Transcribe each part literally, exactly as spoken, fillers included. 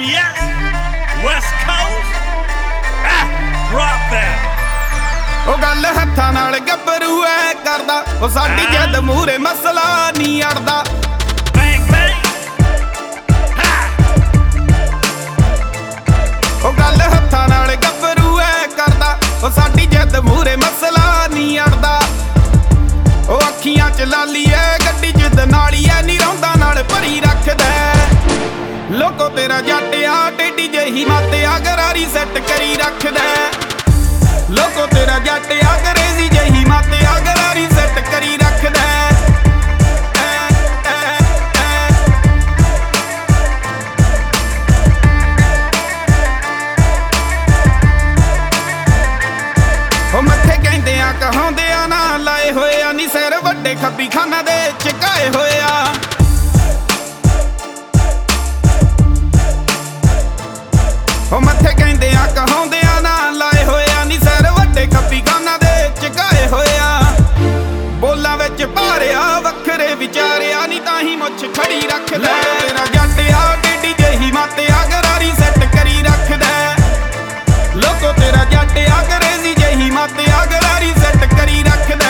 B S, West Coast, ah, drop that. ਉਹ ਗੱਲ ਹੱਥਾਂ ਨਾਲ ਗੱਭਰੂ ਐ ਕਰਦਾ, ਉਹ ਸਾਡੀ ਜਿੱਦ ਮੂਹਰੇ ਮਸਲਾ ਨਹੀਂ ਅੜਦਾ। Bang bang, ha. ਉਹ ਗੱਲ ਹੱਥਾਂ ਨਾਲ ਗੱਭਰੂ ਐ ਕਰਦਾ, ਉਹ ਸਾਡੀ ਜਿੱਦ ਮੂਹਰੇ ਮਸਲਾ ਨਹੀਂ ਅੜਦਾ। ਉਹ ਅੱਖੀਆਂ ਚ ਲਾਲੀ ਐ, ਗੱਡੀ ਜਿੱਦ ਨਾਲੀ ਐ, ਨੀ ਰੌਂਦਾ ਨਾਲ ਭਰੀ ਰੱਖਦਾ। ਲੋਕੋ ਤੇਰਾ ਜੱਟ ਆ ਟੇਢੀ ਜਿਹੀ ਮੱਤ ਆ, ਗਰਾਰੀ ਸੈੱਟ ਕਰੀ ਰੱਖਦਾ। ਲੋਕੋ ਤੇਰਾ ਜੱਟ ਆ ਅੰਗਰੇਜ਼ੀ ਜਿਹੀ ਮੱਤ ਆ, ਗਰਾਰੀ ਸੈੱਟ ਕਰੀ ਰੱਖਦਾ। ਉਹ ਮੱਥੇ ਕਹਿੰਦੇ ਆ ਕਹਾਉਂਦੇ ਆ ਨਾ ਲਾਏ ਹੋਏ ਆ, ਨੀ ਸਿਰ ਵੱਡੇ ਖੱਬੀ ਖਾਨਾ ਦੇ ਚਕਾਏ ਹੋਏ ਆ। ਉਹ ਮੱਥੇ ਕਹਿੰਦੇ ਆ ਕਹਾਉਂਦੇ ਆ ਨਾ ਲਾਏ ਹੋਏ ਆ, ਨੀ ਸਿਰ ਵੱਡੇ ਖੱਬੀ ਖਾਨਾ ਦੇ ਚਕਾਏ ਹੋਏ ਆ। ਬੋਲਾਂ ਵਿੱਚ ਭਾਰਿਆ ਵੱਖਰੇ ਵਿਚਾਰਿਆ, ਨੀ ਤਾਂ ਹੀ ਮੁੱਛ ਖੜੀ ਰੱਖਦਾ। ਤੇਰਾ ਜੱਟ ਆ ਟੇਢੀ ਜਿਹੀ ਮੱਤ ਆ, ਗਰਾਰੀ ਸੈੱਟ ਕਰੀ ਰੱਖਦਾ। ਲੋਕੋ ਤੇਰਾ ਜੱਟ ਆ ਅੰਗਰੇਜ਼ੀ ਜਿਹੀ ਮੱਤ ਆ, ਗਰਾਰੀ ਸੈੱਟ ਕਰੀ ਰੱਖਦਾ।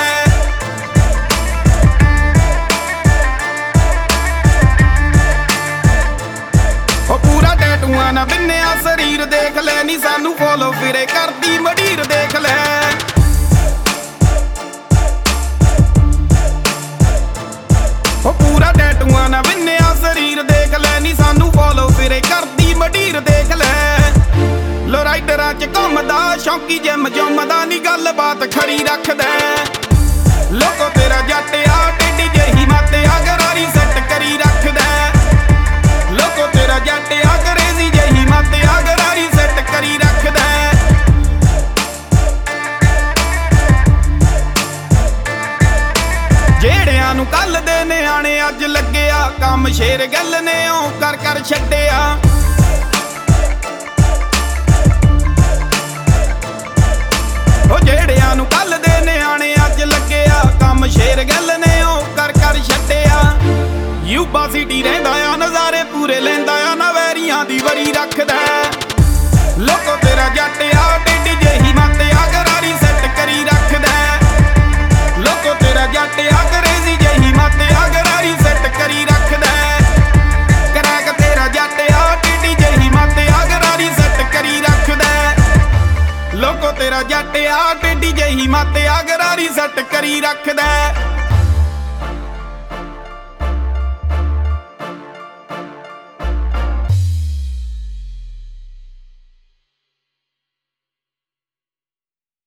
ਉਹ ਪੂਰਾ ਟੈਟੂਆਂ ਨਾ ਬਿੰਨਿਆ ਸਰੀਰ ਦੇਖ ਲੈ, ਨੀ ਸਾਨੂੰ ਫੋਲੋ ਫਿਰੇ ਕਰਦੀ ਮਡੀਰ ਦੇਖ ਲੈ। ਉਹ ਪੂਰਾ ਟੈਟੂਆਂ ਨਾ ਬਿੰਨਿਆ ਸਰੀਰ ਦੇਖ ਲੈ, ਨੀ ਸਾਨੂੰ ਫੋਲੋ ਫਿਰੇ ਕਰਦੀ ਮਡੀਰ ਦੇਖ ਲੈ। ਲੋ ਰਾਈਡਰਾਂ ਚ ਘੁੰਮਦਾ ਸ਼ੌਂਕੀ ਜਿਮ ਜੁੰਮਦਾ, ਨੀ ਗੱਲਬਾਤ ਖੜੀ ਰੱਖਦਾ। ਲੋਕੋ ਤੇਰਾ ਜੱਟ ਆ ਟੇਢੀ ਜਿਹੀ ਮੱਤ ਆ, ਗਰਾਰੀ ਸੈੱਟ ਕਰੀ ਰੱਖਦਾ। ਲੋਕੋ ਤੇਰਾ ਜੱਟ ਆ ਅੰਗਰੇਜ਼ੀ ਜਿਹੀ ਮੱਤ ਆ, ਗਰਾਰੀ ਸੈੱਟ ਕਰੀ ਰੱਖਦਾ। ਜਿਹੜਿਆਂ ਨੂੰ ਕੱਲ ਦੇ ਨਿਆਣੇ ਅੱਜ ਲੱਗਿਆ ਕੰਮ, ਸ਼ੇਰ ਗੱਲ ਨੇ ਓ ਕਰ ਕਰ ਛੱਡਿਆ। ਉਹ ਜਿਹੜਿਆਂ ਨੂੰ ਕੱਲ ਦੇ ਨਿਆਣੇ ਅੱਜ ਲੱਗਿਆ ਕੰਮ, ਸ਼ੇਰ ਗੱਲ ਨੇ ਓ ਕਰ ਕਰ ਛੱਡਿਆ। ਯੂਬਾ ਸਿਟੀ ਰਹਿੰਦਾ ਆ, ਨਜ਼ਾਰੇ ਪੂਰੇ ਲੈਂਦਾ ਆ, ਨਾ ਵੈਰੀਆਂ ਦੀ ਵਰੀ ਰੱਖਦਾ। ਲੋਕੋ ਤੇਰਾ ਜੱਟ ਆ ਟੇਢੀ ਜਿਹੀ ਮੱਤ ਆ, ਗਰਾਰੀ ਸੈੱਟ ਕਰੀ ਰੱਖਦਾ। ਲੋਕੋ ਤੇਰਾ ਜੱਟ ਆ ਅੰਗਰੇਜ਼ੀ ਜਿਹੀ ਮੱਤ ਆ, ਗਰਾਰੀ ਸੈੱਟ ਕਰੀ ਰੱਖਦਾ। ਕਰੈਕ ਤੇਰਾ ਜੱਟ ਆ ਟੇਢੀ ਜਿਹੀ ਮੱਤ ਆ, ਗਰਾਰੀ ਸੈੱਟ ਕਰੀ ਰੱਖਦਾ। ਲੋਕੋ ਤੇਰਾ ਜੱਟ ਆ ਟੇਢੀ ਜਿਹੀ ਮੱਤ ਆ, ਗਰਾਰੀ ਸੈੱਟ ਕਰੀ ਰੱਖਦਾ।